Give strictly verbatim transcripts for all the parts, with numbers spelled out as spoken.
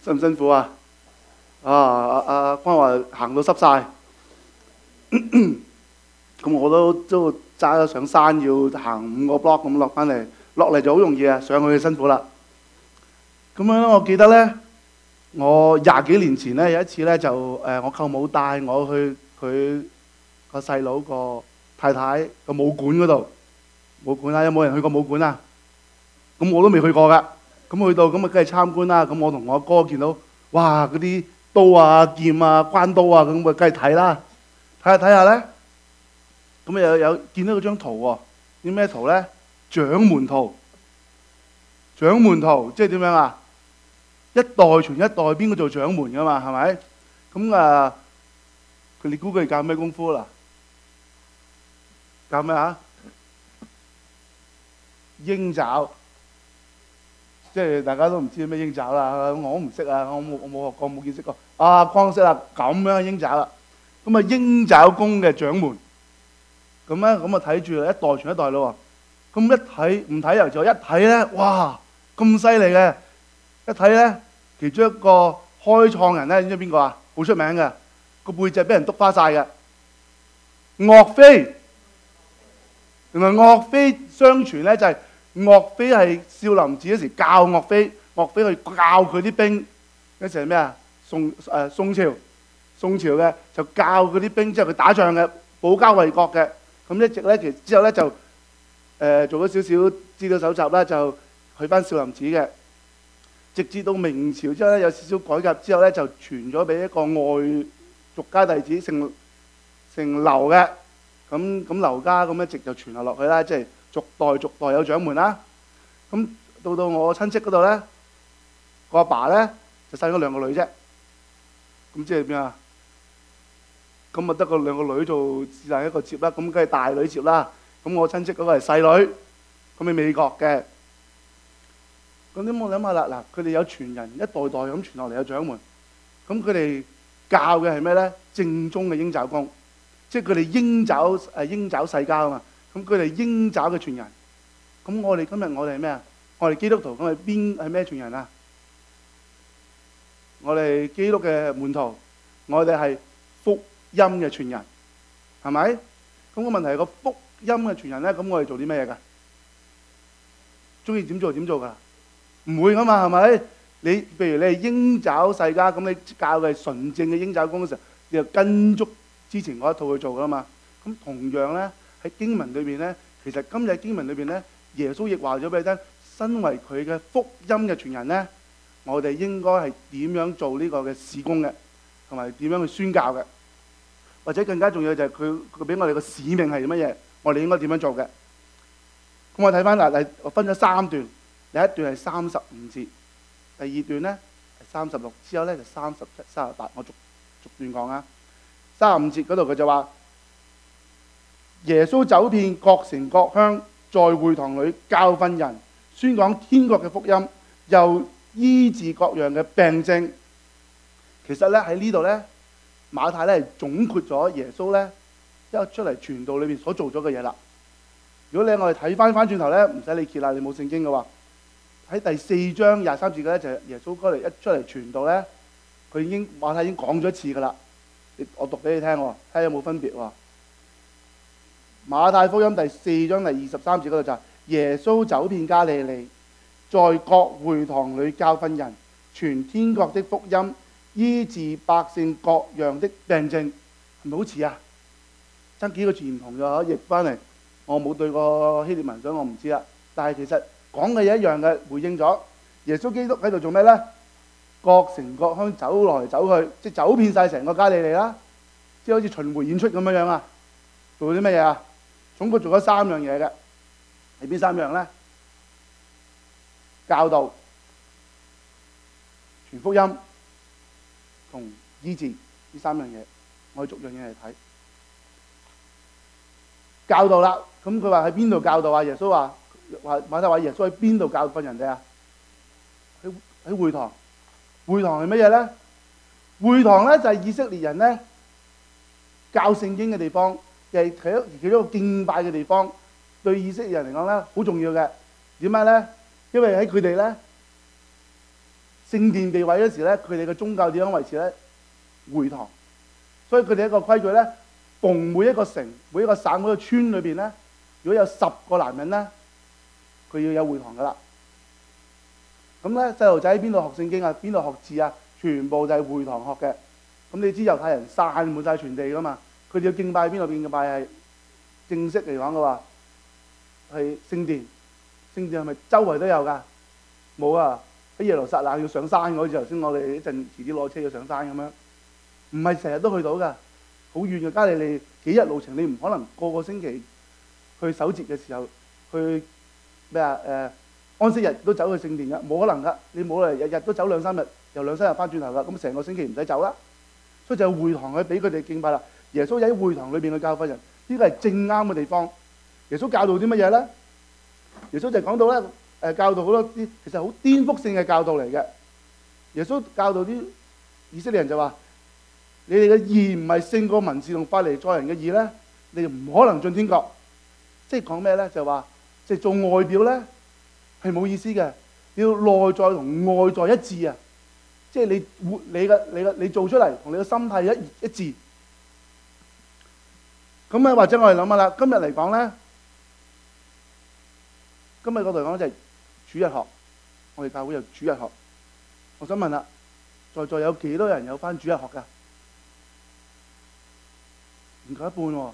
辛唔辛苦啊？啊啊啊！關話行到濕晒，咁我都都揸咗上山，要行五個 block 咁落翻嚟，落嚟就好容易啊，上去就辛苦啦。咁樣咧，我記得咧，我廿幾年前咧有一次咧就誒，我舅母帶我去佢個細佬個太太個武館嗰度，武館啦，有冇人去過武館啊？咁我都未去過噶，咁去到咁啊，梗係參觀啦。咁我同我阿哥見到，哇！嗰啲刀啊、劍啊、關刀啊，咁啊，梗係睇啦。睇下睇下咧，咁又有見到嗰張圖喎，啲咩圖咧？掌門圖，掌門圖即係點樣啊？一代傳一代，邊個做掌門噶嘛？係咪？咁啊，佢你估佢教咩功夫啦？教咩啊？鷹爪，即係大家都唔知咩鷹爪啦。我唔識啊，我冇我冇學過，冇見識過。啊，光識啦，咁樣鷹爪啦。咁啊，鷹爪功嘅掌門，咁咧咁啊睇住一代傳一代咯喎。咁一睇唔睇又就一睇咧，哇！咁犀利嘅，一睇咧，其中一個開創人咧，你知邊個啊？好出名嘅，個背脊俾人篤花晒嘅，岳飛。原來岳飛相傳咧就係、是、岳飛係少林寺嗰時教岳飛，岳飛去教佢啲兵，嗰時係咩啊？宋誒、呃、宋朝，宋朝嘅就教嗰啲兵之後佢打仗嘅，保家衛國嘅。咁一直咧，其實之後咧就誒、呃、做咗少少資料搜集啦，就去翻少林寺嘅。直至到明朝之後咧，有少少改革之後咧，就傳咗俾一個外族家弟子，姓姓劉嘅。咁咁劉家咁一直就傳落落去啦，即係逐代逐代有掌門啦。咁到到我親戚嗰度咧，個阿爸咧就生咗兩個女啫。咁即係點啊？咁啊得個兩個女做是但一個接啦，咁梗係大女接啦。咁我親戚嗰個係細女，咁喺美國嘅。咁點我諗下啦，嗱，佢哋有傳人一代代咁傳落嚟有掌門，咁佢哋教嘅係咩咧？正宗嘅鷹爪功。即係佢哋鷹爪誒鷹爪世家啊嘛，咁佢哋鷹爪嘅傳人。咁我哋今日我哋係咩啊？我哋基督徒咁係邊係咩傳人啊？我哋基督嘅門徒，我哋係福音嘅傳人，係咪？咁個問題係個福音嘅傳人咧，咁我哋做啲咩嘢㗎？中意點做點做㗎？唔會㗎嘛，係咪？你譬如你係鷹爪世家，咁你教嘅係純正嘅鷹爪功嘅時候，你就跟足之前嗰一套去做噶嘛。咁同樣咧喺經文裏邊咧，其實今日經文裏邊咧，耶穌亦話咗俾你聽，身為佢嘅福音嘅傳人咧，我哋應該係點樣做呢個嘅事工嘅，同埋點樣去宣教嘅，或者更加重要就係佢佢俾我哋個使命係乜嘢，我哋應該點樣做嘅。咁我睇翻嗱，我分咗三段，第一段係三十五節，第二段咧係三十六，之後咧就三十七、三十八，我逐逐段講啊。三十五節嗰度佢就話，耶穌走遍各城各鄉，在會堂裏教訓人，宣講天國嘅福音，又醫治各樣嘅病症。其實咧喺呢度咧，馬太咧係總括咗耶穌咧一出嚟傳道裏邊所做咗嘅嘢啦。如果你我哋睇翻翻轉頭咧，唔使你揭啦，你冇聖經嘅話，喺第四章廿三節嘅咧就係耶穌嗰嚟一出嚟傳道咧，佢已經馬太已經講咗一次噶啦。我讀俾你聽，睇下有冇分別喎。馬太福音第四章第二十三節嗰度就係耶穌走遍加利利，在各會堂裏教訓人，傳天國的福音，醫治百姓各樣的病症。係咪好似啊？爭幾個字唔同咗，譯翻嚟。我冇對過希臘文，所以我唔知啦。但係其實講嘅嘢一樣嘅，回應咗耶穌基督喺度做咩咧？各城各鄉走來走去，即係走遍晒成個加利利啦，即係好似巡迴演出咁樣樣啊！做啲乜嘢啊？總共做咗三樣嘢嘅，係邊三樣咧？教導、傳福音同醫治呢三樣嘢，我哋逐樣嘢嚟睇。教導啦，咁佢話喺邊度教導啊？耶穌話話馬太話耶穌喺邊度教訓人哋啊？喺喺會堂。會堂係乜嘢咧？會堂咧就係以色列人咧教聖經嘅地方，又係其中其中一個敬拜嘅地方。對以色列人嚟講咧，好重要嘅。點解咧？因為喺佢哋咧聖殿被毀嗰時咧，佢哋嘅宗教點樣維持咧？會堂。所以佢哋一個規矩咧，逢每一個城、每一個省、每一個村裏邊咧，如果有十個男人咧，佢要有會堂噶啦。咁咧，細路仔喺邊度學聖經啊？邊度學字啊？全部就係會堂學嘅。咁你知猶太人散滿晒全地噶嘛？佢哋要敬拜邊度？敬拜係正式嚟講嘅話係聖殿。聖殿係咪周圍都有㗎？冇啊！喺耶路撒冷要上山，好似頭先我哋一陣遲啲攞車要上山咁樣，唔係成日都去到㗎，好遠嘅。加利利幾日路程，你唔可能個個星期去守節嘅時候去咩啊？誒安息日都走去聖殿㗎，冇可能㗎。你冇嚟日日都走兩三日，又兩三日翻轉頭㗎，咁成個星期唔使走啦。所以就係會堂去俾佢哋敬拜啦。耶穌喺會堂裏邊去教訓人，呢個係正啱嘅地方。耶穌教導啲乜嘢咧？耶穌就講到咧，誒教導好多啲其實好顛覆性嘅教導嚟嘅。耶穌教導啲以色列人就話：你哋嘅義唔係勝過文士同法利賽人嘅義咧，你哋唔可能進天國。即係講咩咧？就話即係做外表咧係冇意思嘅，要內在同外在一致啊！即係你活你嘅你嘅你做出嚟同你嘅心態一一致。咁啊，或者我哋諗下啦，今日嚟講咧。今日嗰度講就係主日學，我哋教會有主日學。我想問啦，在座有幾多人有返主日學㗎？唔夠一半喎。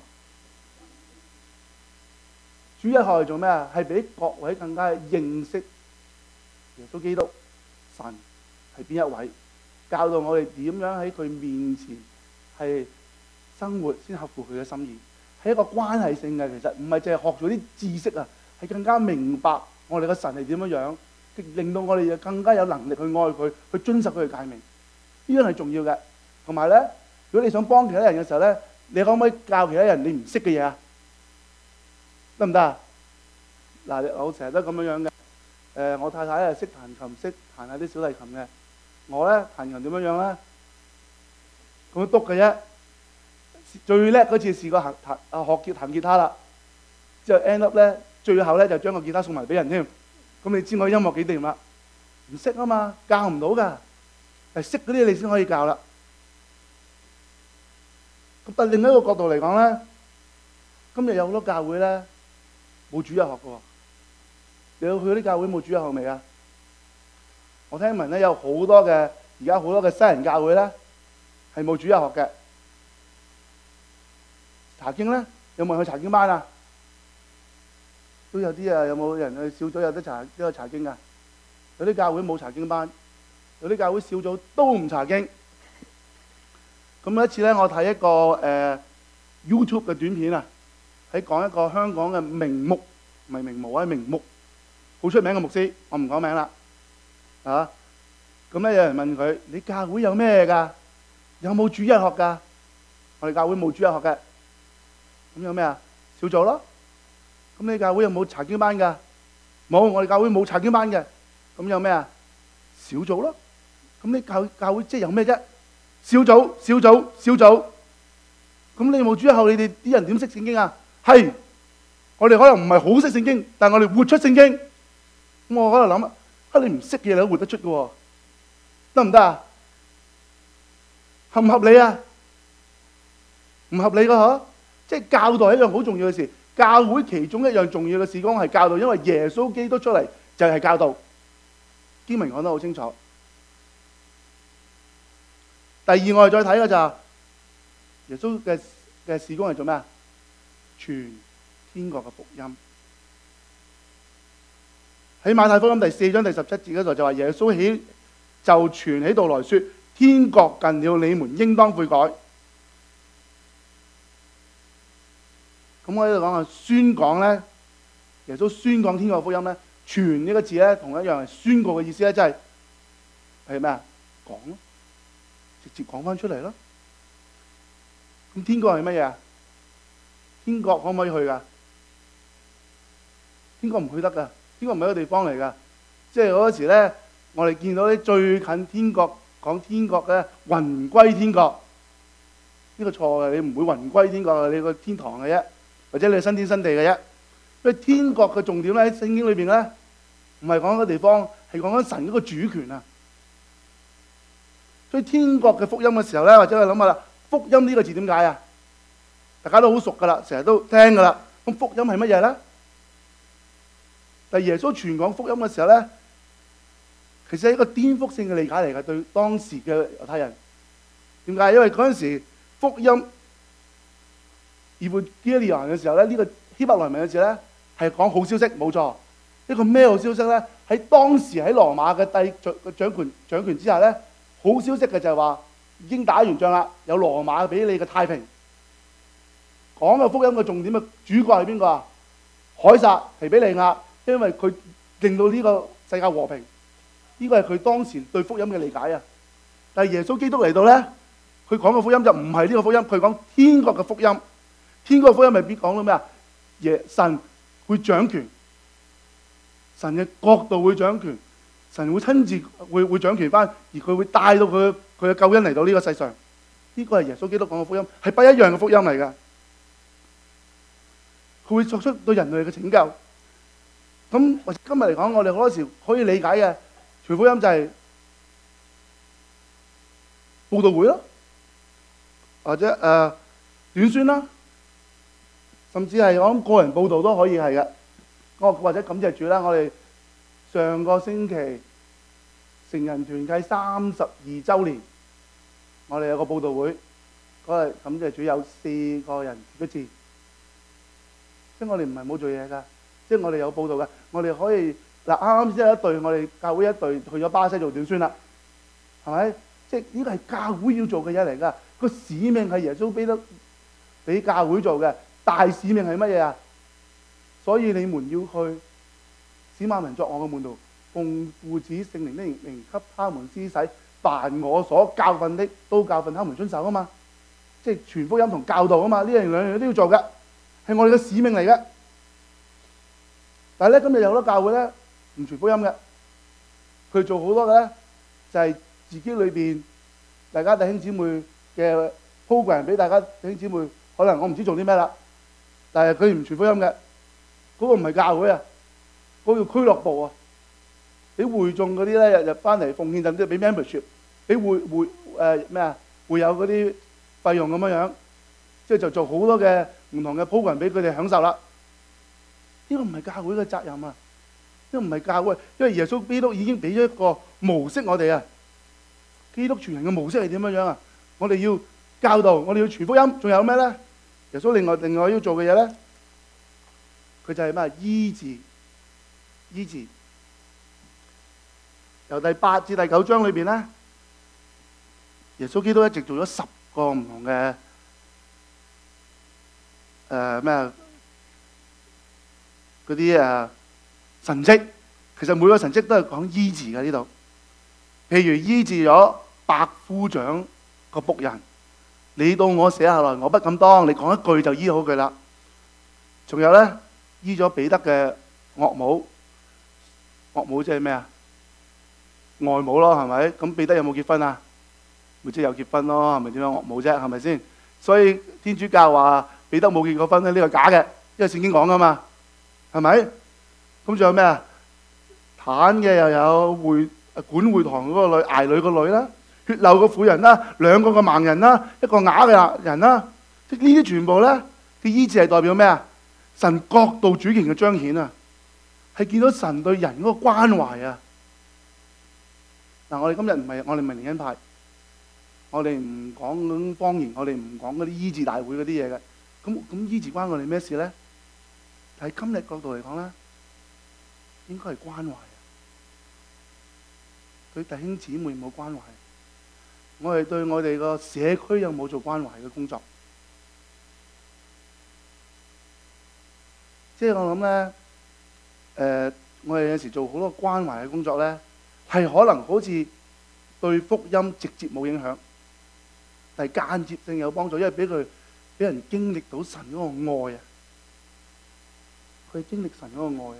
主日學係做咩啊？係俾各位更加認識耶穌基督神係邊一位，教導我哋點樣喺佢面前係生活先合乎佢嘅心意，係一個關係性嘅。其實唔係淨係學咗啲知識啊。係更加明白我哋嘅神係點樣樣，令到我哋更加有能力去愛佢，去遵守佢嘅誡命。呢樣係重要嘅。同埋咧，如果你想幫其他人嘅時候咧，你可唔可以教其他人你唔識嘅嘢啊？得唔得啊？嗱，我成日都咁樣樣嘅。誒，我太太係識彈琴，識彈下啲小提琴嘅。我咧彈琴點樣樣咧？咁樣篤嘅啫。最叻嗰次試過彈彈啊學結彈吉他啦，之後 end up 咧。最後咧就將個吉他送埋俾人添，咁你知我音樂幾掂啦？唔識啊嘛，教唔到噶，係識嗰啲你先可以教啦。咁但另一個角度嚟講咧，今日有好多教會咧冇主日學嘅喎，你有去嗰啲教會冇主日學未啊？我聽聞咧有好多嘅而家好多嘅西人教會咧係冇主日學嘅。查經咧有冇人去查經班啊？都有啲啊，有冇人去小組有得查呢個查經㗎？有啲教會冇查經班，有啲教會小組都唔查經。咁有一次咧，我睇一個誒、呃、YouTube 嘅短片啊，喺講一個香港嘅名牧，唔係名模啊，名牧，好出名嘅牧師，我唔講名啦。啊，咁咧有人問佢：你教會有咩㗎？有冇主日學㗎？我哋教會冇主日學嘅。咁有咩啊？小組咯。咁你教會有冇查經班㗎？冇，我哋教會冇查經班嘅。咁有咩啊？小組咯。咁你教教會即係有咩啫？小組、小組、小組。咁你冇主日學，你哋啲人點識聖經啊？係，我哋可能唔係好識聖經，但係我哋活出聖經。咁我喺度諗啊，啊你唔識嘅嘢你都活得出嘅喎，得唔得啊？合唔合理啊？唔合理㗎嗬？即係教導一樣好重要嘅事。教會其中一樣重要嘅事工係教導，因為耶穌基督出嚟就係教導。經文講得好清楚。第二我哋再睇嘅就係耶穌嘅嘅事工係做咩啊？傳天國嘅福音。喺馬太福音第四章第十七節嗰度就話耶穌起就傳起道來說：天國近了，你們應當悔改。咁我喺度講啊，宣講咧，耶穌宣講天國福音咧，傳呢個字咧，同一樣係宣告嘅意思咧，即係係咩啊？講咯，直接講翻出嚟咯。咁天國係乜嘢啊？天國可唔可以去噶？天國唔去得噶，天國唔係一個地方嚟噶。即係嗰時咧，我哋見到啲最近天國講天國嘅魂歸天國，呢個錯嘅，你唔會魂歸天國嘅，你個天堂嘅啫。或者你係新天新地嘅啫，因為天國嘅重點咧喺聖經裏邊咧，唔係講一個地方，係講緊神嗰個主權啊！ 所以天國嘅福音嘅時候咧，或者我諗下啦，福音呢個字點解啊？大家都好熟噶啦，成日都聽噶啦。咁福音係乜嘢咧？但係耶穌傳講福音嘅時候咧，其實係一個顛覆性嘅理解嚟嘅，對當時嘅猶太人。點解？因為嗰陣時福音 Evangelion 嘅時候咧，呢個希伯來文嘅字咧係講好消息，冇錯。一個咩好消息咧？喺當時喺羅馬嘅帝掌權掌權之下咧，好消息嘅就係話已經打完仗啦，有羅馬俾你嘅太平。講嘅福音嘅重點嘅主角係邊個啊？凱撒提比利亞，因為佢令到呢個世界和平。呢個係佢當時對福音嘅理解啊。但係耶穌基督嚟到咧，佢講嘅福音就唔係呢個福音，佢講天國嘅福音。天國嘅福音係邊講到咩啊？耶神會掌權，神嘅國度會掌權，神會親自會會掌權翻，而佢會帶到佢佢嘅救恩嚟到呢個世上。呢個係耶穌基督講嘅福音，係不一樣嘅福音嚟㗎。佢會作出對人類嘅拯救。咁或者今日嚟講，我哋好多時可以理解嘅傳福音就係佈道會咯，或者誒、呃、短宣啦，甚至係我諗個人佈道都可以係嘅。我或者感謝主啦，我哋上個星期成人團契三十二週年，我哋有個佈道會，嗰日感謝主有四個人一次。即係我哋唔係冇做嘢㗎，即係我哋有報道㗎。我哋可以嗱，啱啱先有一隊，我哋教會一隊去咗巴西做短宣啦，係咪？即係呢個係教會要做嘅嘢嚟㗎。個使命係耶穌俾得俾教會做嘅，大使命係乜嘢啊？所以你們要去使萬民作我嘅門徒，奉父子聖靈的名給他們施洗，凡我所教訓的都教訓他們遵守啊嘛。即係傳福音同教導啊嘛，呢樣兩樣都要做㗎。係我哋嘅使命嚟嘅，但係咧今日有好多教會咧唔傳福音嘅，佢做好多嘅咧就係自己裏邊大家弟兄姊妹嘅 program 俾大家弟兄姊妹，可能我唔知做啲咩啦，但係佢唔傳福音嘅，嗰個唔係教會啊，嗰個叫俱樂部啊，俾會眾嗰啲咧日日翻嚟奉獻，甚至俾 membership， 俾會會誒咩啊會有嗰啲費用咁樣樣，即係就做好多嘅唔同嘅 program 俾佢哋享受啦。呢個唔係教會嘅責任啊，呢個唔係教會，因為耶穌基督已經俾咗一個模式我哋啊。基督傳人嘅模式係點樣樣啊？我哋要教導，我哋要傳福音，仲有咩咧？耶穌另外另外要做嘅嘢咧，佢就係咩？醫治，醫治。由第八至第九章裏邊咧，耶穌基督一直做咗十個唔同嘅誒咩啊？嗰啲誒神蹟，其實每個神蹟都係講醫治嘅呢度。譬如醫治咗百夫長個僕人，你到我寫下來，我不敢當。你講一句就醫好佢啦。仲有咧，醫咗彼得嘅岳母，岳母即係咩啊？外母咯，係咪？咁彼得有冇結婚啊？咪即係有結婚咯，係咪點樣岳母啫？係咪先？所以天主教話彼得冇結過婚咧，呢個假嘅，因為聖經講噶嘛，係咪？咁仲有咩啊？癱嘅又有會管會堂嗰個女睚女個女啦，血漏個婦人啦，兩個個盲人啦，一個啞嘅人啦，即係呢啲全部咧嘅醫治係代表咩啊？神國度主權嘅彰顯啊，係見到神對人嗰個關懷啊！嗱，我哋今日唔係我哋唔係靈恩派，我哋唔講嗰種方言，我哋唔講嗰啲醫治大會嗰啲嘢嘅。咁咁醫治關我哋咩事咧？喺今日角度嚟講咧，應該係關懷啊！對弟兄姊妹冇關懷，我哋對我哋個社區有冇做關懷嘅工作？即係我諗咧，誒、呃，我哋有時做好多關懷嘅工作咧，係可能好似對福音直接冇影響，但係間接性有幫助，因為俾佢俾人經歷到神嗰個愛啊，佢經歷神嗰個愛啊，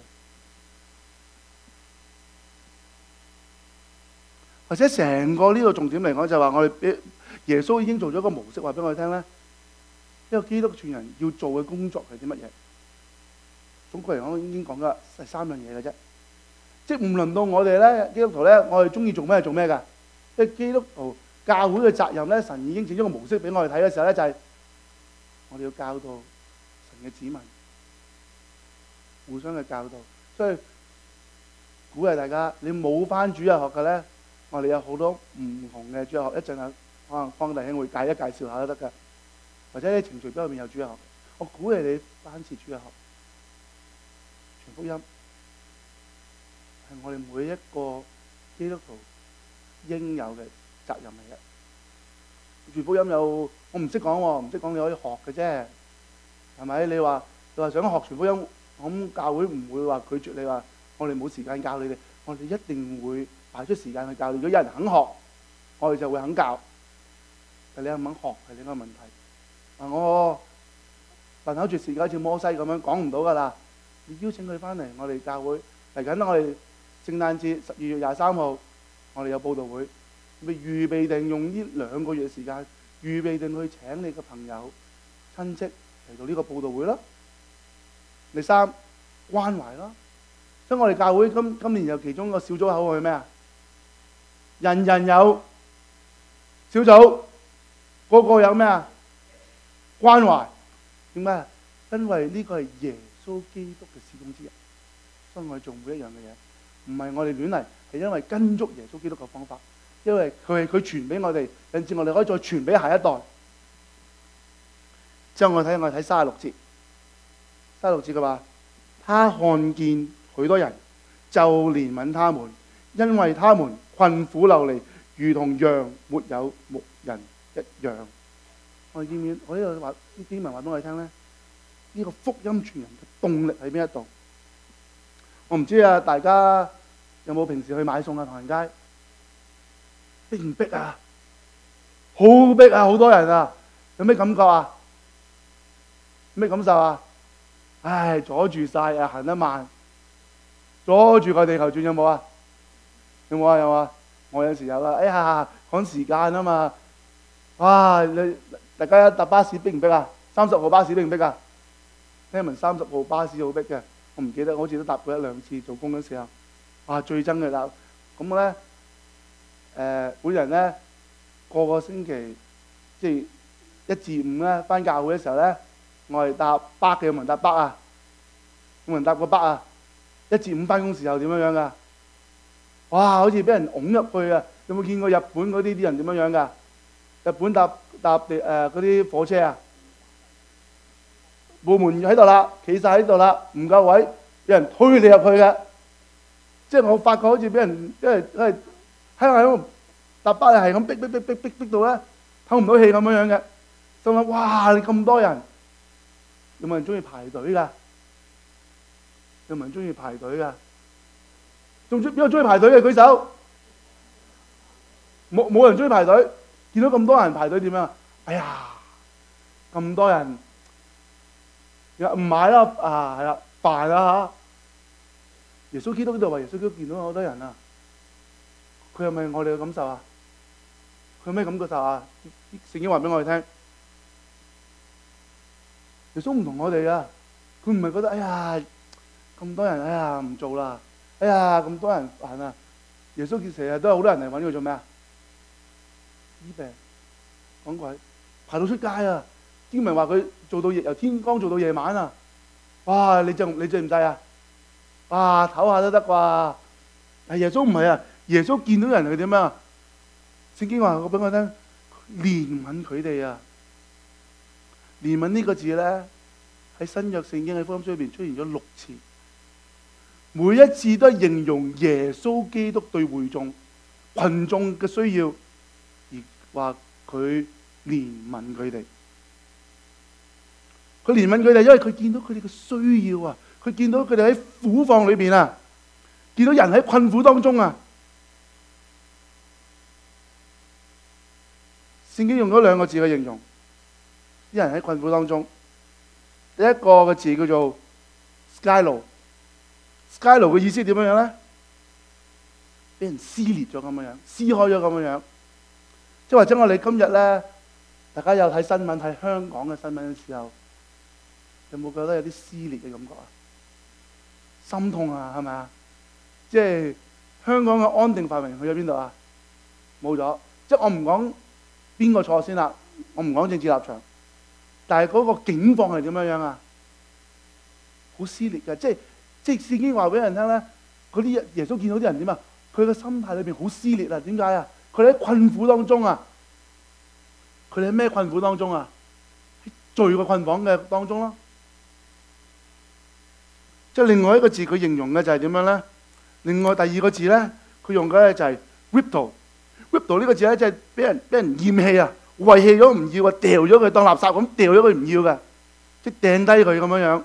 或者成個呢個重點嚟講就係話我哋俾耶穌已經做咗一個模式，話俾我哋聽咧，一個基督傳人要做嘅工作係啲乜嘢？總括嚟講已經講咗係三樣嘢嘅啫，即係唔輪到我哋咧，基督徒咧，我哋中意做咩做咩㗎？即係基督徒教會嘅責任咧，神已經整咗個模式俾我哋睇嘅時候咧，就係、是、我哋要教導神嘅子民，互相嘅教導。所以鼓勵大家，你冇返主日學嘅咧，我哋有好多唔同嘅主日學，一陣啊可能方弟兄會介一介紹下都得㗎，或者喺程序表入面有主日學。我鼓勵你返次主日學，傳福音係我哋每一個基督徒應有嘅責任嚟嘅。傳福音有我唔識講喎，唔識講你可以學嘅啫，係咪？你話你話想學傳福音，咁教會唔會話拒絕你話我哋冇時間教你哋，我哋一定會排出時間去教你。如果有人肯學，我哋就會肯教。但你肯唔肯學係另一個問題。啊，我笨口絕舌好似摩西咁樣講唔到㗎啦。你邀請佢翻嚟，我哋教會嚟緊啦。我哋聖誕節十二月廿三號，我哋有佈道會，咪預備定用呢兩個月嘅時間，預備定去請你嘅朋友、親戚嚟到呢個佈道會咯。第三，關懷咯。所以我哋教會今今年有其中一個小組口係咩啊？人人有小組，個個有咩啊？關懷。點解？因為呢個係耶穌基督嘅事工之人，所以我哋做每一樣嘅嘢，唔係我哋亂嚟，係因為跟足耶穌基督嘅方法，因為佢係佢傳俾我哋，甚至我哋可以再傳俾下一代。之後我睇我睇三十六節，三十六節嘅話，他看見許多人，就憐憫他們，因為他們困苦流離，如同羊沒有牧人一樣。我哋見唔見？我呢度話啲經文話俾我哋聽咧，呢個福音傳人嘅動力喺邊一度？我唔知啊，大家有冇平時去買餸啊？唐人街逼唔逼啊？好逼啊！好多人啊！有咩感覺啊？咩感受啊？唉，阻住晒啊，行得慢，阻住個地球轉。有冇啊？有冇啊？有啊！我有時有啦。哎呀，趕時間啊嘛！哇！你大家搭巴士逼唔逼啊？三十號巴士逼唔逼啊？聽聞三十號巴士好逼嘅，我唔記得，我好似都搭過一兩次做工嗰時候。哇！最憎嘅啦。咁我咧誒，本人咧個個星期即係一至五咧返教會嘅時候咧，我係搭巴嘅，有冇人搭巴啊？有冇人搭過巴啊？一至五返工時候點樣樣㗎？哇！好似俾人擁入去啊！有冇見過日本嗰啲啲人點樣樣㗎？日本搭搭地誒嗰啲火車啊，部門喺度啦，企晒喺度啦，唔夠位，有人推你入去嘅。即係我發覺好似俾人，因為因為喺度搭巴係咁逼逼逼逼逼逼到咧，唞唔到氣咁樣樣嘅。就諗哇！你咁多人，有冇人中意排隊㗎？有冇人中意排隊㗎？仲邊個中意排隊嘅舉手？冇冇人中意排隊？見到咁多人排隊點樣？哎呀，咁多人，唔買啦啊，係啦，煩啊嚇！耶穌基督呢度話：耶穌基督見到好多人啊，佢係咪我哋嘅感受啊？佢有咩感覺受啊？聖經話俾我哋聽，耶穌唔同我哋啊，佢唔係覺得哎呀咁多人，哎呀唔做啦，哎呀咁多人煩啊！耶穌成日都有好多人嚟揾佢做咩啊？醫病講鬼排到出街啊！經文話佢做到由天光做到夜晚啊！哇！你就你制唔制啊？哇！唞下都得啩？係耶穌唔係啊！耶穌見到人係點啊？聖經話我俾我聽，憐憫佢哋啊！憐憫呢個字咧喺新約聖經喺福音書裏邊出現咗六次，每一次都係形容耶穌基督對會眾群眾嘅需要，而話佢憐憫佢哋。佢憐憫佢哋，因為佢見到佢哋嘅需要啊！佢見到佢哋喺苦況裏邊啊，見到人喺困苦當中啊。聖經用咗兩個字去形容啲人喺困苦當中。第一個嘅字叫做 skylo，skylo 嘅意思點樣樣咧？俾人撕裂咗咁樣樣，撕開咗咁樣樣。即係或者我哋今日咧，大家有睇新聞睇香港嘅新聞嘅時候，有冇覺得有啲撕裂嘅感覺啊？心痛啊，係咪啊？即係香港嘅安定繁榮去咗邊度啊？冇咗。 即係我唔講邊個錯先啦，我唔講政治立場，但係嗰個境況係點樣樣啊？好撕裂嘅，即係即係聖經話俾人聽咧，嗰啲耶穌見到啲人點啊？佢嘅心態裏邊好撕裂啊！點解啊？佢哋喺困苦當中啊！佢哋喺咩困苦當中啊？喺罪嘅困綁嘅當中咯。即係另外一個字，佢形容嘅就係點樣咧？另外第二個字咧，佢用嘅就係 ripto。ripto 呢個字咧，即係俾人俾人厭棄啊，遺棄咗唔要啊，掉咗佢當垃圾咁，掉咗佢唔要嘅，即係掟低佢咁樣樣。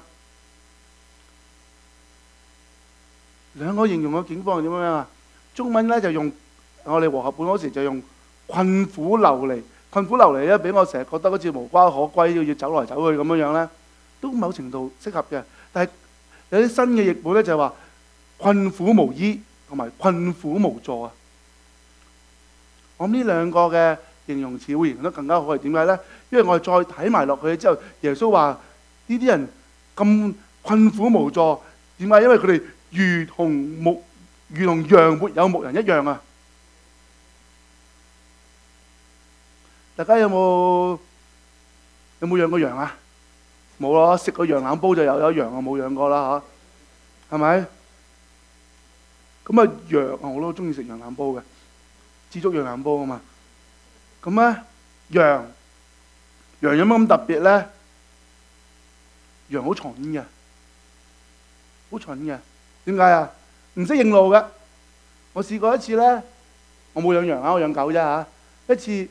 兩個形容嘅境況係點樣啊？中文咧就用我哋和合本嗰時就用困苦流離。困苦流離咧，俾我成日覺得好似無家可歸，要要走來走去咁樣樣咧，都某程度適合嘅。但係有啲新嘅譯本咧就係話困苦無依同埋困苦無助啊。我諗呢兩個嘅形容詞會形容得更加好係點解咧？因為我哋再睇埋落去之後，耶穌話呢啲人咁困苦無助，點解？因為佢哋如同牧如同羊沒有牧人一樣啊！大家有冇有冇養過羊啊？冇咯，食個羊腩煲就有，有羊啊冇養過啦嚇，係咪？咁啊羊啊我都中意食羊腩煲嘅，枝竹羊腩煲啊嘛。咁咧羊羊有乜咁特別咧？羊好蠢嘅，好蠢嘅。點解啊？唔識認路嘅。我試過一次咧，我冇養羊啊，我養狗啫嚇。一次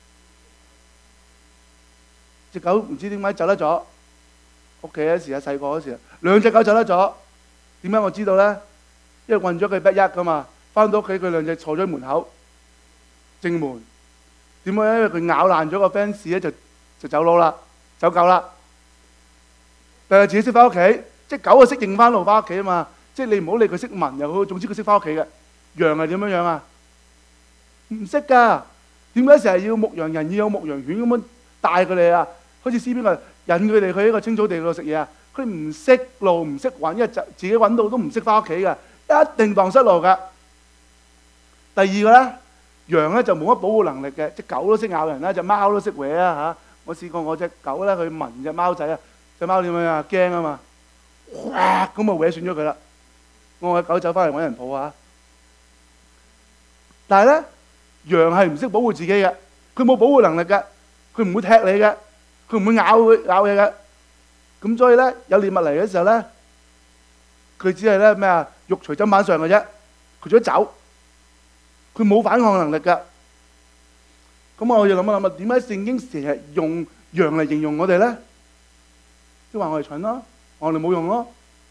隻狗唔知點解走得咗，屋企嗰時啊細個嗰時，兩隻狗走得咗。點解我知道咧？因為困咗佢不一噶嘛，翻到屋企佢兩隻坐咗喺門口正門。點解？因為佢咬爛咗個 fence 咧，就就走佬啦，走狗啦。但係自己識翻屋企，即係狗啊識認翻路翻屋企啊嘛。即係你唔好理佢識聞又好，總之佢識翻屋企嘅。羊係點樣樣啊？唔識㗎。點解成日要牧羊人要有牧羊犬咁樣帶佢哋啊？好似詩篇話引佢哋去一個青草地度食嘢啊！佢唔識路唔識揾，因為自己揾到都唔識翻屋企嘅，一定蕩失路㗎。第二個咧，羊咧就冇乜保護能力嘅，隻狗都識咬人啦，隻貓都識搲啊嚇！我試過我隻狗咧去聞隻貓仔啊，隻貓點樣啊？驚啊嘛，哇咁啊搲損咗佢啦！我隻狗走翻嚟揾人抱下。但係咧，羊係唔識保護自己嘅，佢冇保護能力嘅，佢唔會踢你嘅，佢唔會咬佢咬嘢嘅。咁所以咧，有獵物嚟嘅時候咧，佢只係咧咩啊？肉隨砧板上嘅啫，佢想走，佢冇反抗能力嘅。咁我要諗一諗啊，點解聖經成日用羊嚟形容我哋咧？即係話我哋蠢咯，我哋冇用咯。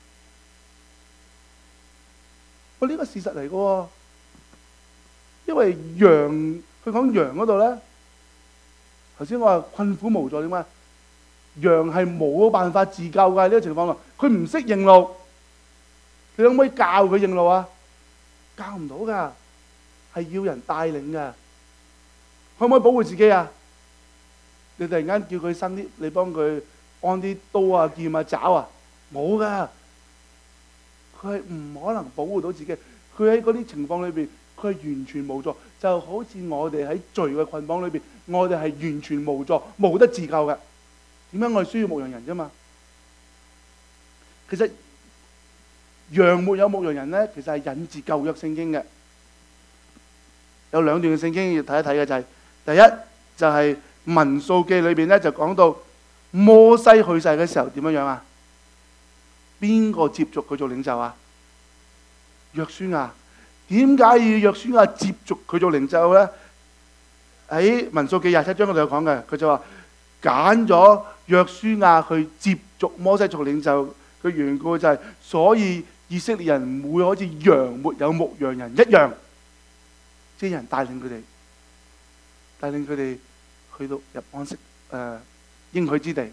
喂，呢個事實嚟嘅喎。因為羊，佢講羊嗰度咧，頭先我話困苦無助點解？羊係冇辦法自救㗎，呢個情況咯，佢唔識認路，你可唔可以教佢認路啊？教唔到㗎，係要人帶領㗎。可唔可以保護自己啊？你突然間叫佢生啲，你幫佢安啲刀啊、劍啊、爪啊，冇㗎，佢係唔可能保護到自己。佢喺嗰啲情況裏邊。佢係完全無助，就好似我哋喺罪嘅捆綁裏邊，我哋係完全無助，冇得自救嘅。點解我哋需要牧羊人啫嘛？其實羊沒有牧羊人咧，其實係引自舊約聖經嘅。有兩段嘅聖經要睇一睇嘅就係、是，第一就係、是、民數記裏邊咧就講到摩西去世嘅時候點樣樣啊？邊個接續佢做領袖啊？約書亞。點解要約書亞接續佢做領袖咧？喺民數記廿七章嗰度有講嘅，佢就話揀咗約書亞去接續摩西做領袖嘅緣故就係、是，所以以色列人唔會好似羊沒有牧羊人一樣，即係有人帶領佢哋，帶領佢哋去到入安息誒應許之地。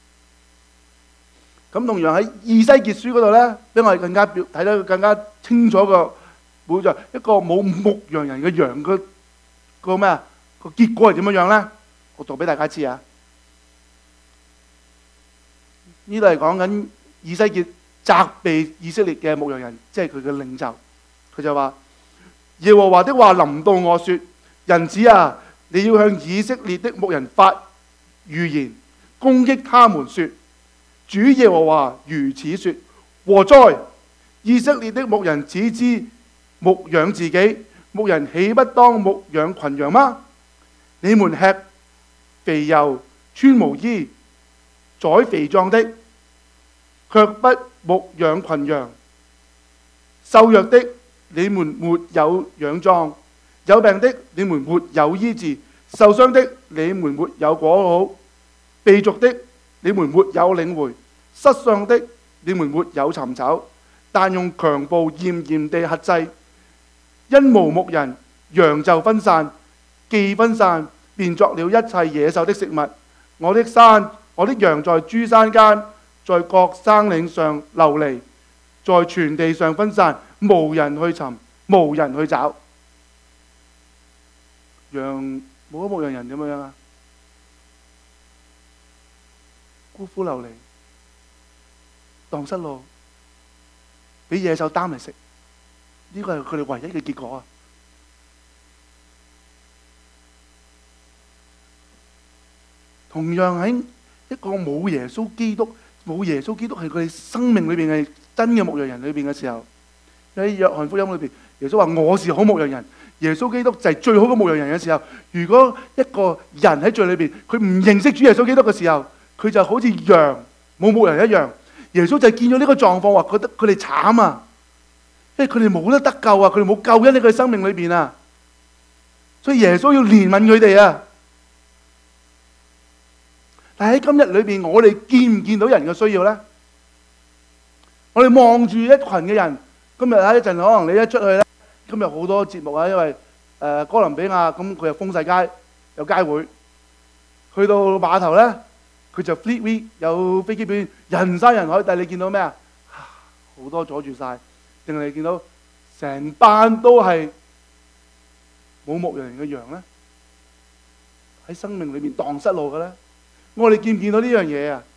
咁同樣喺以西結書嗰度咧，俾我哋更加表睇得更加清楚個。會就一個冇牧羊人嘅羊嘅個咩啊？個結果係點樣樣咧？我讀俾大家知啊！呢度係講緊以西結責備以色列嘅牧羊人，即係佢嘅領袖。佢就話：耶和華的話臨到我說，人子啊， 你要向以色列的牧人發預言，攻擊他們說：主耶和華如此說：禍哉！以色列的牧人只知牧養自己，牧人豈不當牧養群羊嗎？你們吃肥油，穿毛衣，宰肥壯的，卻不牧養群羊。瘦弱的你們沒有養壯，有病的你們沒有醫治，受傷的你們沒有裹好，被逐的你們沒有領回，失喪的你們沒有尋找，但用強暴嚴嚴地轄制。因無牧人，羊就分散，既分散，便作了一切野獸的食物。我的山，我的羊在諸山間，在各山嶺上流離，在全地上分散，無人去尋，無人去找。羊冇咗牧羊人點樣啊？孤苦流離，蕩失路，俾野獸擔嚟食。呢個係佢哋唯一嘅結果啊！同樣喺一個冇耶穌基督、冇耶穌基督係佢哋生命裏邊嘅真嘅牧羊人裏邊嘅時候，喺約翰福音裏邊，耶穌話：我是好牧羊人。耶穌基督就係最好嘅牧羊人嘅時候，如果一個人喺罪裏邊，佢唔認識主耶穌基督嘅時候，佢就好似羊冇牧人一樣。耶穌就係見咗呢個狀況，話覺得佢哋慘啊！因為佢哋冇得得救啊，佢哋冇救恩喺佢生命裏邊啊，所以耶穌要憐憫佢哋啊。但喺今日裏邊，我哋見唔見到人嘅需要咧？我哋望住一群嘅人，今日啊一陣可能你一出去咧，今日好多節目啊，因為誒、呃、哥倫比亞咁佢有風勢街有街會，去到碼頭咧佢就 Fleet Week 有飛機表演，人山人海，但係你見到咩啊？好多阻住晒。定係你見到成班都係冇牧羊人嘅羊咧，喺生命裏面蕩失路嘅咧，我哋見唔見到呢樣嘢啊？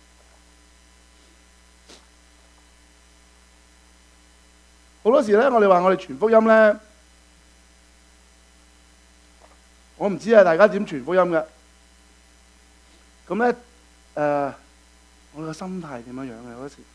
好多時咧，我哋話我哋傳福音咧，我唔知啊，大家點傳福音嘅？咁咧，誒、呃，我哋個心態點樣樣嘅嗰時？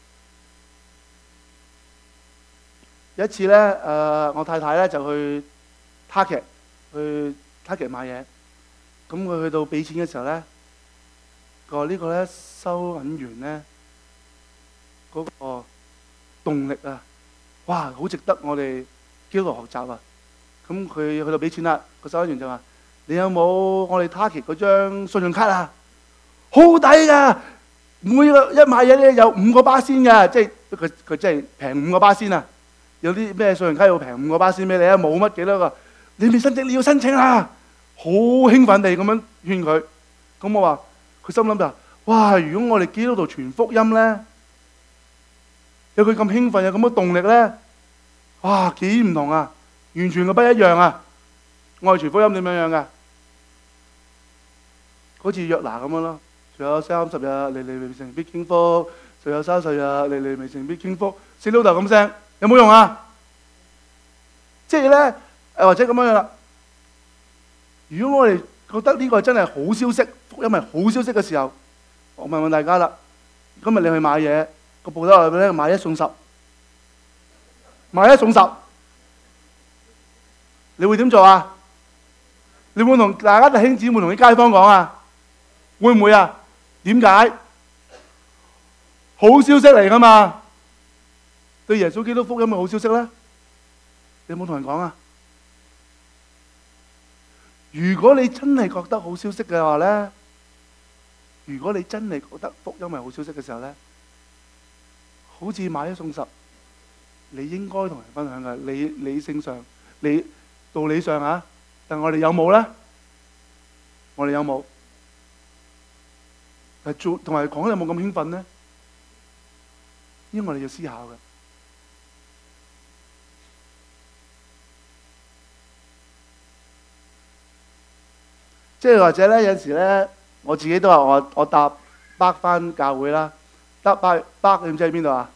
有一次咧，誒、呃，我太太咧就去 Target 去 Target 買嘢，咁佢去到俾錢嘅時候咧，佢話呢個咧收銀員咧嗰個動力啊，哇，好值得我哋基督徒學習啊！咁佢去到俾錢啦，個收銀員就話：你有冇我哋 Target 嗰張信用卡啊？好抵㗎！每個一買嘢咧有五個巴仙㗎，即係佢佢真係平五個巴仙啊！有啲咩信用卡要平五個巴仙俾你啊？冇乜幾多個，你未申請，你要申請啦！好興奮地咁樣勸佢。咁我話佢心諗就：哇！如果我哋基督徒傳福音咧，有佢咁興奮，有咁嘅動力咧，哇！幾唔同啊！完全嘅不一樣啊！我哋傳福音點樣樣㗎？好似約拿咁樣咯。仲有三十日，離離未成必傾福；仲有三十日，離離未成必傾福。死老豆咁聲。有冇用啊？即係咧，誒或者咁樣樣啦。如果我哋覺得呢個真係好消息，福音係好消息嘅時候，我問問大家啦。今日你去買嘢，個鋪頭入邊咧買一送十，買一送十，你會點做啊？你會同大家弟兄姊妹同啲街坊講啊？會唔會啊？點解？好消息嚟㗎嘛！對耶穌基督福音嘅好消息咧，你有冇同人講啊？如果你真係覺得好消息嘅話咧，如果你真係覺得福音係好消息嘅時候咧，好似買一送十，你應該同人分享嘅。理理性上，理道理上啊，但我哋有冇咧？我哋有冇？但做同埋講有冇咁興奮咧？因為我哋要思考嘅。即係或者咧，有時咧，我自己都話我我搭北返教會啦，搭北北你唔知喺邊度啊？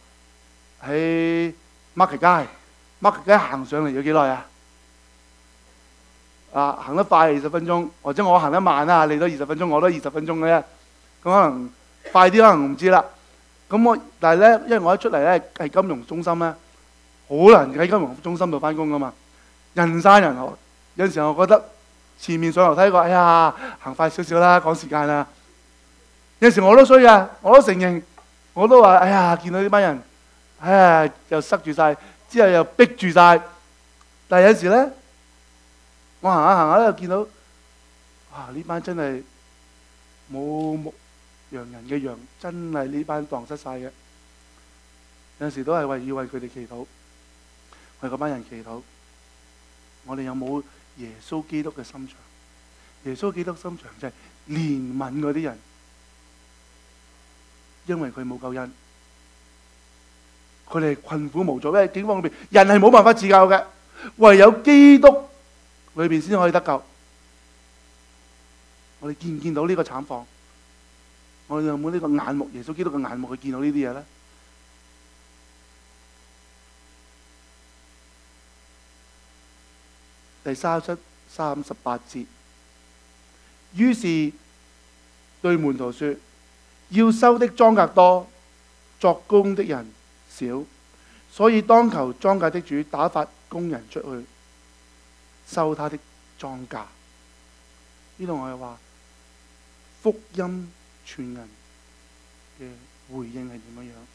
喺 Market 街，Market 街行上嚟要幾耐啊？ 啊行得快二十分鐘，或者我行得慢啊，你都二十分鐘，我都二十分鐘嘅啫。咁可能快啲，可能唔知啦。咁我但係咧，因為我一出嚟咧係金融中心咧，好難喺金融中心度翻工噶嘛，人山人海。有陣時候我覺得前面上樓梯個，哎呀行快少少啦，趕時間啦。有陣時我都衰噶，我都承認，我都話哎呀見到呢班人，哎呀又塞住晒，之後又逼住晒。但係有時咧，我行下行下咧，又見到哇呢班真係冇牧羊人嘅羊，真係呢班蕩失晒嘅。有陣時都係為要為佢哋祈禱，為嗰班人祈禱。我哋有冇耶穌基督嘅心腸？耶穌基督心腸就係憐憫嗰啲人，因為佢冇救恩，佢哋困苦無助。因為境況裏邊，人係冇辦法自救嘅，唯有基督裏邊先可以得救。我哋見唔見到呢個慘況？我哋有冇呢個眼目？耶穌基督嘅眼目去見到呢啲嘢咧？第三十七、三十八節，於是對門徒說：要收的莊稼多，作工的人少，所以當求莊稼的主打發工人出去收他的莊稼。呢度我係話福音傳人嘅回應係點樣樣？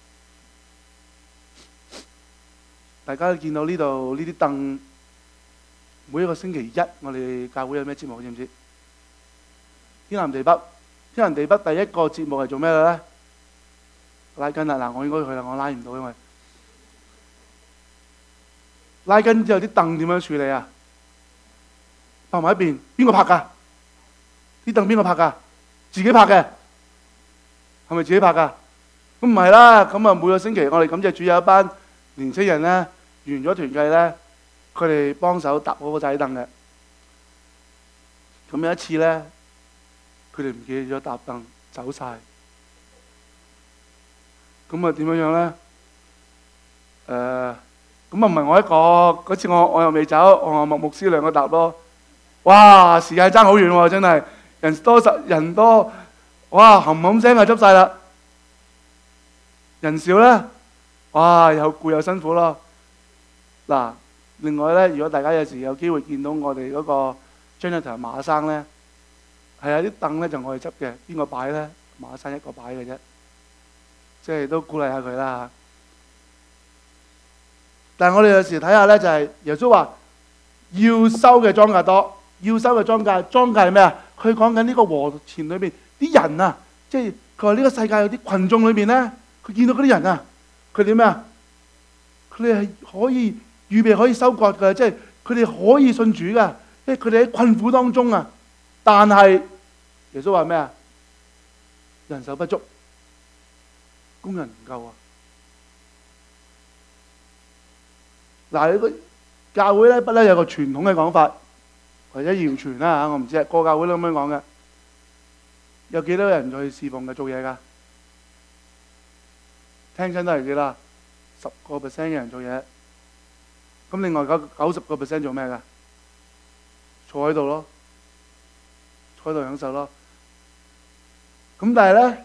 大家都見到呢度呢啲凳。每一個星期一，我哋教會有咩節目？知唔知？天南地北，天南地北第一個節目係做咩嘅咧？拉筋啦！嗱，我應該去啦，我拉唔到，因為拉筋之後啲凳點樣處理啊？拍埋一邊，邊個拍㗎？啲凳邊個拍㗎？自己拍嘅，係咪自己拍㗎？咁唔係啦，咁啊每個星期我哋感謝主有一班年青人咧，完咗團契咧。佢哋幫手搭好個仔凳嘅，咁有一次咧，佢哋唔記得咗搭凳，走晒。咁啊點樣樣咧？誒、呃，咁啊唔係我一個，嗰次我我又未走，我同牧牧師兩個搭咯。哇，時間爭好遠喎，真係人多實人多，哇冚冚聲就執晒啦。人少咧，哇又攰又辛苦咯。嗱。另外咧，如果大家有時有機會見到我哋嗰個 janitor 馬生咧，係啊啲凳咧就我哋執嘅，邊個擺咧？馬生一個擺嘅啫，即係都鼓勵下佢啦。但係我哋有時睇下咧，就係耶穌話要收嘅莊稼多，要收嘅莊稼，莊稼係咩啊？佢講緊呢個禾田裏邊啲人啊，即係佢話呢個世界有啲群眾裏邊咧，佢見到嗰啲人啊，佢哋咩啊？佢哋係可以。預備可以收割嘅，即係佢哋可以信主嘅，即係佢哋喺困苦當中啊。但係耶穌話咩啊？人手不足，工人唔夠啊！嗱，呢個教會咧不嬲有個傳統嘅講法，或者謠傳啦嚇，我唔知啊，個教會都咁樣講嘅。有幾多人去侍奉嘅做嘢㗎？聽親都係幾多？十個 percent 嘅人做嘢。咁另外九九十個 percent 做咩㗎？坐喺度咯，坐喺度享受咯。咁但係咧，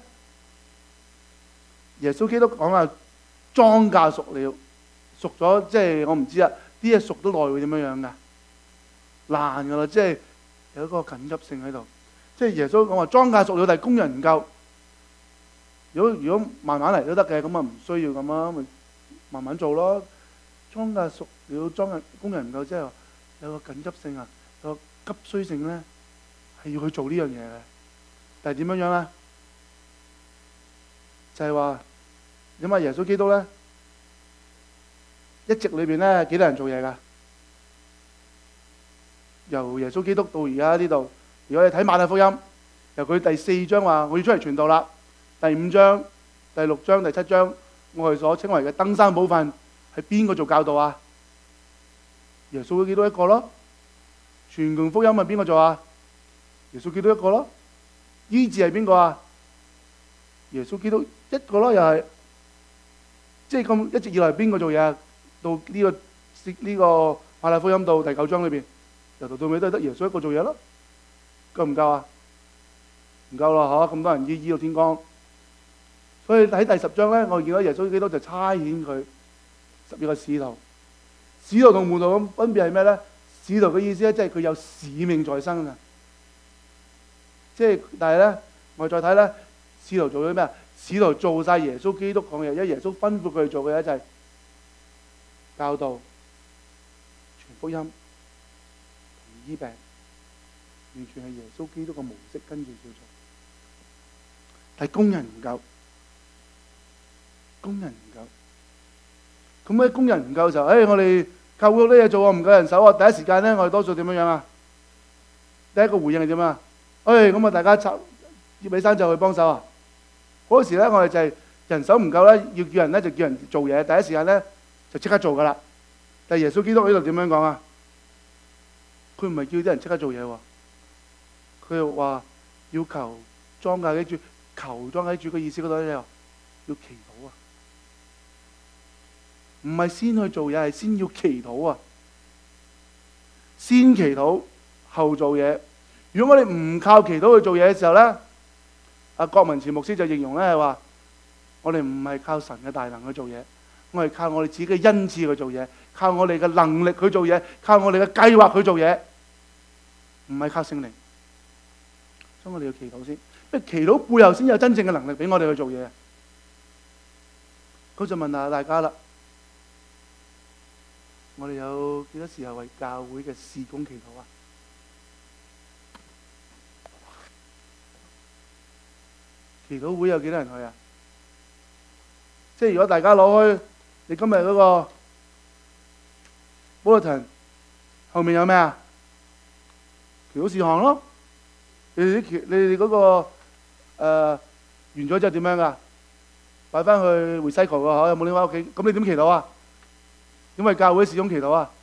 耶穌基督講話莊稼熟了，熟咗即係我唔知啊，啲嘢熟得耐會點樣樣㗎？爛㗎啦，即係有一個緊急性喺度。即係耶穌講話莊稼熟了，但係工人唔夠。如果如果慢慢嚟都得嘅，咁啊唔需要咁啊，咪慢慢做咯。莊稼熟了，莊稼工人唔夠，即係有個緊急性啊，有個急需性咧，係要去做呢樣嘢嘅。但係點樣樣咧？就係話，因為耶穌基督咧，一直裏邊咧幾多人做嘢㗎？由耶穌基督到而家呢度，如果你睇馬太福音，由佢第四章話我要出嚟傳道啦，第五章、第六章、第七章，我哋所稱為嘅登山寶訓。係邊個做教導啊？耶穌基督一個咯。傳講福音係邊個做啊？耶穌基督一個咯。醫治係邊個啊？耶穌基督一個咯，又係即係咁一直以來邊個做嘢啊？到呢個呢個馬太福音到第九章裏邊， 由頭到尾都係得耶穌一個做嘢咯，夠唔夠啊？唔夠啦嚇，咁多人醫醫到天光。所以喺第十章咧，我見到耶穌基督就差遣佢十二個使徒。使徒同門徒咁分別係咩咧？使徒嘅意思咧，即係佢有使命在身啊！即係，但係咧，我哋再睇咧，使徒做咗咩啊？使徒做晒耶穌基督講嘅嘢，因為耶穌吩咐佢哋做嘅嘢就係教導、傳福音同醫病，完全係耶穌基督嘅模式跟住去做。但係工人唔夠，工人唔夠。咁咧，工人唔夠嘅時候，誒、哎，我哋教會好多嘢做啊，唔夠人手啊。第一時間咧，我哋多數點樣樣啊？第一個回應係點啊？誒、哎，咁啊，大家插葉美山就去幫手啊！嗰時咧，我哋就係人手唔夠咧，要叫人咧就叫人做嘢。第一時間咧就即刻做噶啦。但係耶穌基督呢度點樣講啊？佢唔係叫啲人即刻做嘢喎，佢又話要求莊稼嘅主，求莊稼主嘅意思嗰度咧，要祈禱啊！唔係先去做嘢，係先要祈禱啊！先祈禱後做嘢。如果我哋唔靠祈禱去做嘢嘅時候咧，阿郭文慈牧師就形容咧係話：我哋唔係靠神嘅大能去做嘢，我係靠我哋自己嘅恩賜去做嘢，靠我哋嘅能力去做嘢，靠我哋嘅計劃去做嘢，唔係靠聖靈。所以我哋要祈禱先，因為祈禱背後先有真正嘅能力俾我哋去做嘢。咁就問下大家啦。我哋有幾多時候為教會嘅事工祈禱啊？祈禱會有幾多人去啊？即係如果大家攞開你今日嗰個 bulletin 後面有咩啊？祈禱事項咯。你哋啲你哋嗰個誒、呃、完咗之後點樣噶？擺翻去 recycle 㗎嗬？有冇拎翻屋企？咁你點祈禱啊？點為教會事工祈禱啊？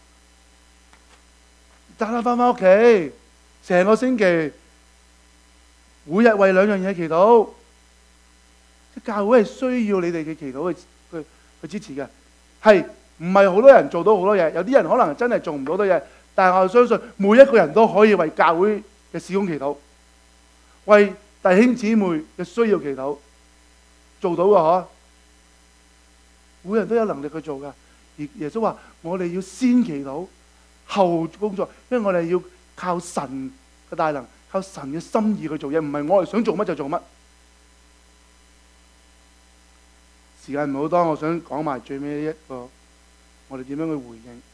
揸翻翻翻屋企，成個星期每日為兩樣嘢祈禱。即教會係需要你哋嘅祈禱去去去支持嘅，係唔係好多人做到好多嘢？有啲人可能真係做唔到多嘢，但係我相信每一個人都可以為教會嘅事工祈禱，為弟兄姊妹嘅需要祈禱，做到嘅嗬。每人都有能力去做㗎。而耶穌話：我哋要先祈禱，後工作，因為我哋要靠神嘅大能，靠神嘅心意去做嘢，唔係我哋想做乜就做乜。時間唔好多，我想講埋最尾一個，我哋點樣去回應？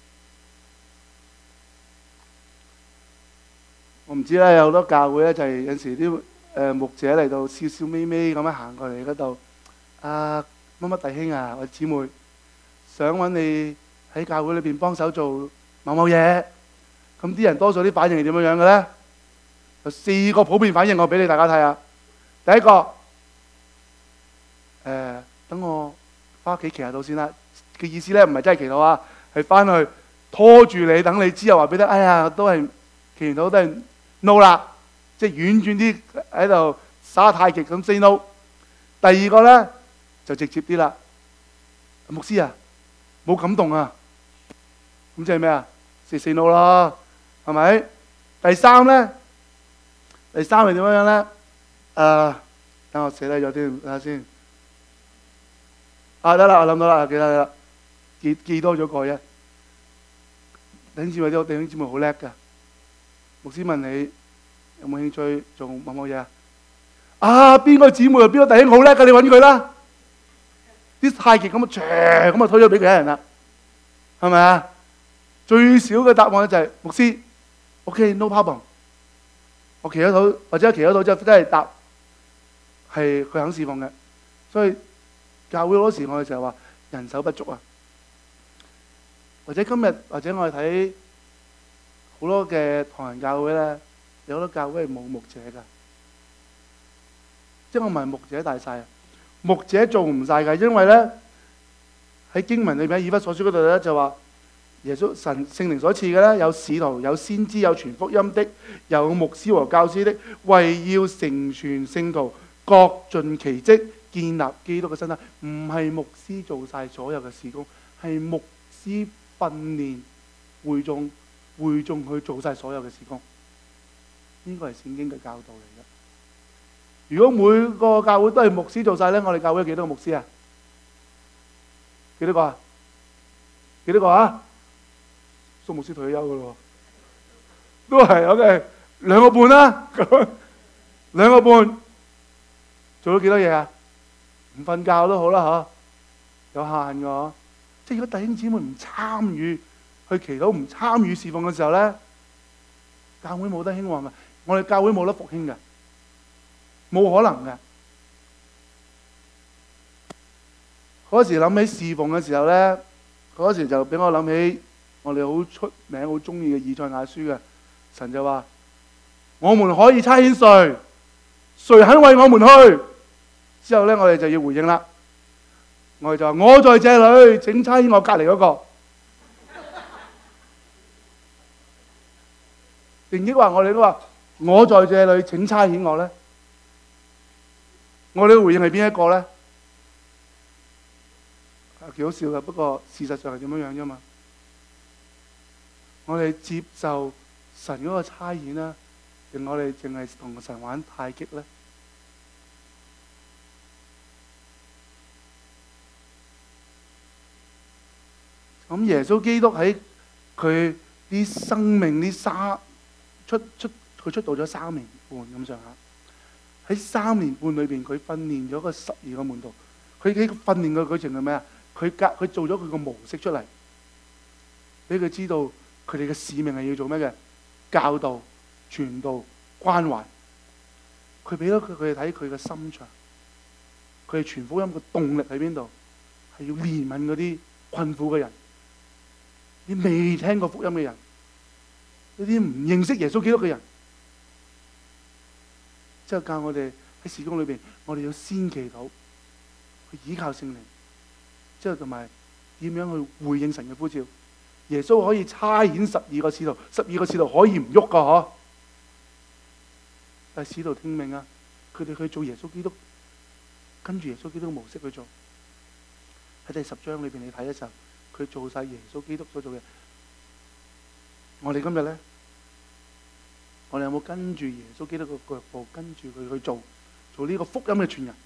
我唔知咧，有好多教會咧，就係有時啲誒牧者嚟到笑笑眯眯咁樣行過嚟嗰度，啊乜乜弟兄啊，或者姊妹，想揾你喺教會裏邊幫手做某某嘢，咁啲人多數啲反應係點樣樣嘅咧？有四個普遍反應，我俾你大家睇下。第一個，誒、呃。等我翻屋企祈下禱先啦。嘅意思咧唔係真係祈禱啊，係翻去拖住你，等你之後話俾你，哎呀，都係祈完禱都係 no 啦，即係婉轉啲喺度耍太極咁 say no。第二個咧就直接啲啦，牧師啊，冇感動啊，咁即係咩啊？say say no 啦，係咪？第三咧，第三係點樣樣咧？誒、呃，等我寫低咗先，睇下先。啊，得啦，我諗到啦，記得啦，記記多咗個啫。弟兄姊妹，啲弟兄姊妹好叻噶。牧師問你有冇興趣做某某嘢啊？啊，邊個姊妹啊，邊個弟兄好叻噶？你揾佢啦。啲太極咁啊，唰咁啊推咗俾其他人啦，係咪啊？最少嘅答案咧就係牧師 ，OK，no problem。我祈咗禱，或者祈咗禱之後真係答係佢肯侍奉嘅，所以。教會嗰時我哋就係話人手不足啊，或者今日或者我哋睇好多嘅唐人教會咧，有好多教會係冇牧者噶，即係我唔係牧者大晒啊，牧者做唔晒噶，因為咧喺經文裏邊喺以弗所書嗰度咧就話耶穌神聖靈所賜嘅咧有使徒、有先知、有傳福音的、有牧師和教師的，為要成全聖徒，各盡其職。建立基督嘅身體，唔係牧師做晒所有嘅事工，係牧師訓練會眾會眾去做晒所有嘅事工。呢個係聖經嘅教導嚟嘅。如果每個教會都係牧師做晒咧，我哋教會有幾多個牧師啊？幾多個啊？幾多個啊？蘇牧師退休噶咯，都係 OK， 兩個半啦，兩個半做咗幾多嘢啊？唔瞓覺都好啦，嗬，有限噶。即係如果弟兄姊妹唔參與去祈禱，唔參與侍奉嘅時候咧，教會冇得興旺嘅，我哋教會冇得復興嘅，冇可能嘅。嗰時諗起侍奉嘅時候咧，嗰時就俾我諗起我哋好出名、好中意嘅以賽亞書嘅神就話：我們可以差遣誰？誰肯為我們去？之後咧，我哋就要回應啦。我哋就話：我在這裏，請差遣我隔離嗰個。定抑話我哋都話：我在這裏，請差遣我咧。我哋嘅回應係邊一個咧？幾好笑嘅，不過事實上係點樣樣啫嘛。我哋接受神嗰個差遣啦，定我哋淨係同神玩太極咧？咁耶穌基督喺佢啲生命啲三出出佢出道咗三年半咁上下，喺三年半裏邊佢訓練咗個十二個門徒。佢喺訓練嘅過程係咩啊？佢教佢做咗佢個模式出嚟，俾佢知道佢哋嘅使命係要做咩嘅？教導、傳道、關懷。佢俾咗佢佢哋睇佢嘅心腸，佢哋傳福音嘅動力喺邊度？係要憐憫嗰啲困苦嘅人，啲未聽過福音嘅人，呢啲唔認識耶穌基督嘅人。之後教我哋喺事工裏邊，我哋要先祈禱，去依靠聖靈。之後同埋點樣去回應神嘅呼召？耶穌可以差遣十二個使徒，十二個使徒可以唔喐噶嗬？但係使徒聽命啊，佢哋去做耶穌基督，跟住耶穌基督嘅模式去做。喺第十章裏邊你睇嘅時候，佢做晒耶穌基督所做嘅。我哋今日咧，我哋有冇跟住耶穌基督嘅腳步，跟住佢去做，做呢個福音嘅傳人？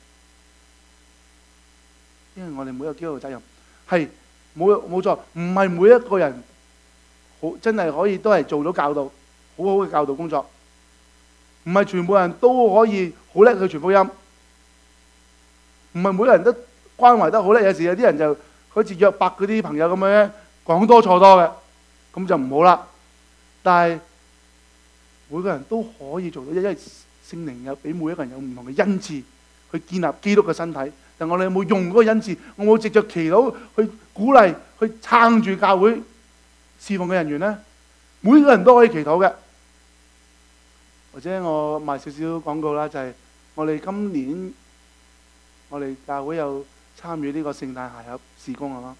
因為我哋每一個基督徒責任係冇冇錯，唔係每一個人好真係可以都係做到教導好好嘅教導工作，唔係全部人都可以好叻去傳福音，唔係每個人都關懷得好叻。有時有啲人就好似約伯嗰啲朋友咁樣講多錯多嘅，咁就唔好啦。但係每個人都可以做到，因為聖靈有俾每一個人有唔同嘅恩賜去建立基督嘅身體。但我哋有冇用嗰個恩賜？我冇藉着祈禱去鼓勵、去撐住教會侍奉嘅人員咧？每個人都可以祈禱嘅。或者我賣少少廣告啦，就係、是、我哋今年我哋教會有參與呢個聖誕鞋盒事工啊嘛。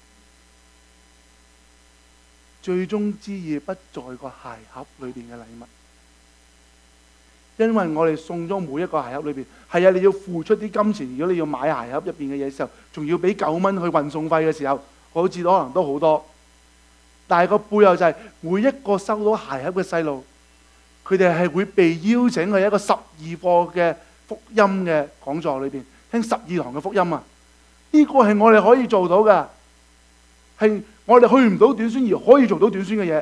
最終之意不在個鞋盒裏邊嘅禮物。因為我哋送咗每一個鞋盒裏邊，係啊，你要付出啲金錢。如果你要買鞋盒入邊嘅嘢嘅時候，仲要俾九蚊去運送費嘅時候，好似可能都好多。但係個背後就係每一個收到鞋盒嘅細路，佢哋係會被邀請去一個十二課嘅福音嘅講座裏邊聽十二堂嘅福音啊！呢個係我哋可以做到嘅，係我哋去唔到短宣而可以做到短宣嘅嘢，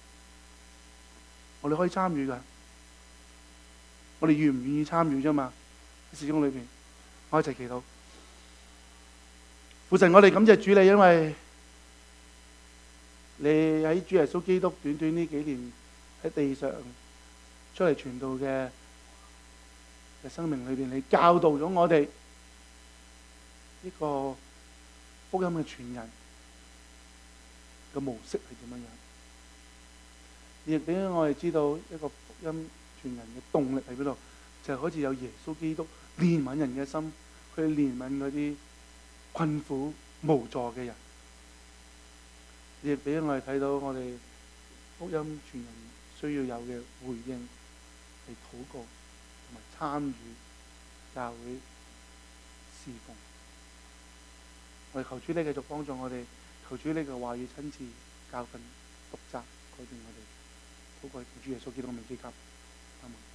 我哋可以參與嘅。我哋願唔願意參與啫嘛？喺事工裏邊，我一齊祈禱。父神，我哋感謝主你，因為你喺主耶穌基督短短呢幾年喺地上出嚟傳道嘅嘅生命裏邊，你教導咗我哋呢個福音嘅傳人嘅模式係點樣樣。你亦俾我哋知道一個福音傳人嘅動力喺邊度，就係好似有耶穌基督憐憫人嘅心，去憐憫嗰啲困苦無助嘅人。你亦俾我哋睇到我哋福音傳人需要有嘅回應，係禱告同埋參與教會侍奉。我哋求主你繼續幫助我哋，求主你嘅話語親自教訓讀責。 改變我哋，禱告主耶穌基督嘅名祈求，阿門。